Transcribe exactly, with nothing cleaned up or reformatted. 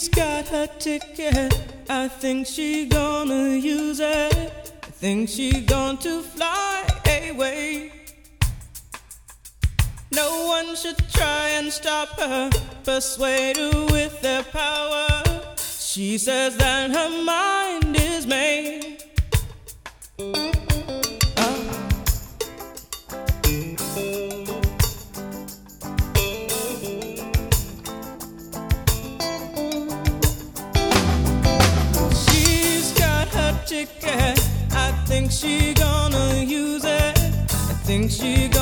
got her ticket. I think she gonna use it. I think she going to fly away. No one should try and stop her, persuade her with their power. She says that her mind is made. Ticket. I think she gonna use it. I think she